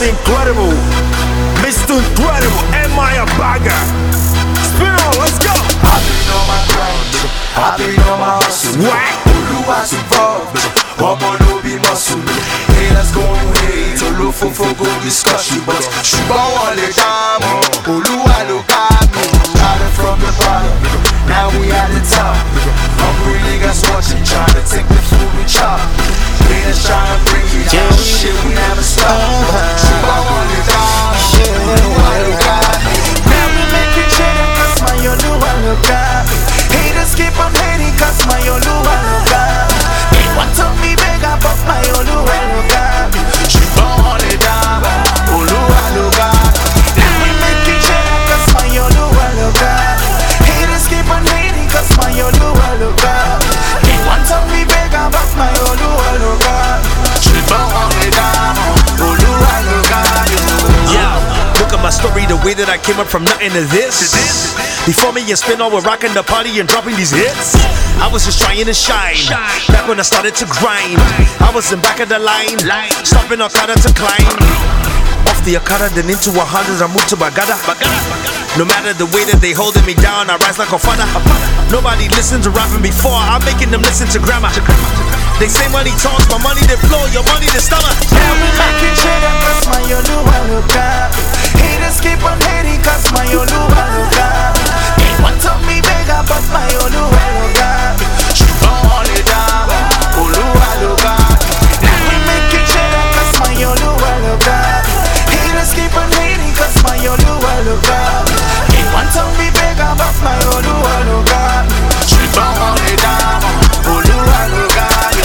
Incredible, Mr. Incredible, am I a bagger? Spin on, let's go. I've been on my grind, I've been on my hustle. Oluwa's involved, ọmọ ló bí muscle. Haters gon' hate, olófófó go discuss you, but ṣùgbọ́n wọn lè dá mọ́. Olúwa ló ká mi. Started from the bottom, now we at the top. Hungry niggas watching, trying to take the food we chop. Haters trying to bring me down, shit we never stop. Ṣùgbọ́n wọn lè dá mọ́. Olúwa ló ká mi. Now we making cheddar 'cause my Olúwa ló ká mi. Haters keep on hating 'cause my Olúwa ló ká mi. They want to be bigger but my Olúwa ló ká mi. Ṣùgbọ́n wọn lè dá mọ́. Olúwa ló ká mi. Now we making cheddar 'cause my Olúwa ló ká mi. Haters keep on hating 'cause my Olúwa ló ká mi. They want to be bigger but my Olúwa ló ká mi. Ṣùgbọ́n wọn lè dá mọ́. Olúwa ló ká mi. Look at my story, the way that I came up from nothing to this. Before me and Spin all were rocking the party and dropping these hits. I was just trying to shine. Back when I started to grind, I was in back of the line, stopping Okada to climb. Off the Okada, then into 100, I moved to Bagada. No matter the way that they holding me down, I rise like a father. Nobody listened to rapping before, I'm making them listen to grammar. They say money talks, my money they flow, your money they stomach. Now we making cheddar 'cause my Olúwa ló ká mi. Haters keep on hating 'cause my Olúwa ló ká mi. They want to be bigger but my Olúwa ló ká mi. Ṣùgbọ́n wọn lè dá mọ́. Olúwa ló ká mi. Now we making cheddar 'cause my Olúwa ló ká mi. Haters keep on hating 'cause my Olúwa ló ká mi. They want to be bigger but my Olúwa ló ká mi. Ṣùgbọ́n wọn lè dá mọ́. Olúwa ló ká mi.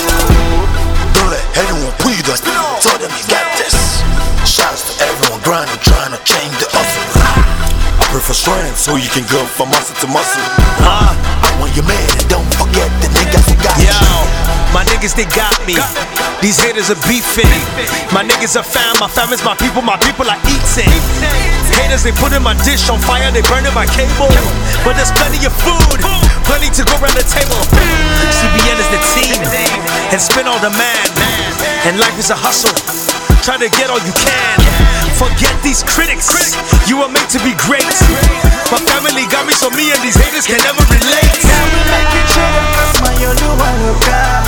Don't let anyone pull you down. Tell them you got this. Shouts to everyone grinding, trying to change the hustle. I prefer strength so you can go from muscle to muscle. I want your man, and don't forget the niggas who got Yo, you. my niggas they got me. These haters are beefing. My niggas are fam is my people are eating. Haters they putting my dish on fire, they burning my cable. But there's plenty of food, plenty to go around the table. CBN is the team, and Spin all the man. And life is a hustle. Try to get all you can. Forget these critics. You were made to be great. My family got me, so me and these haters can never relate. Now we making cheddar 'cause my Olúwa ló ká mi.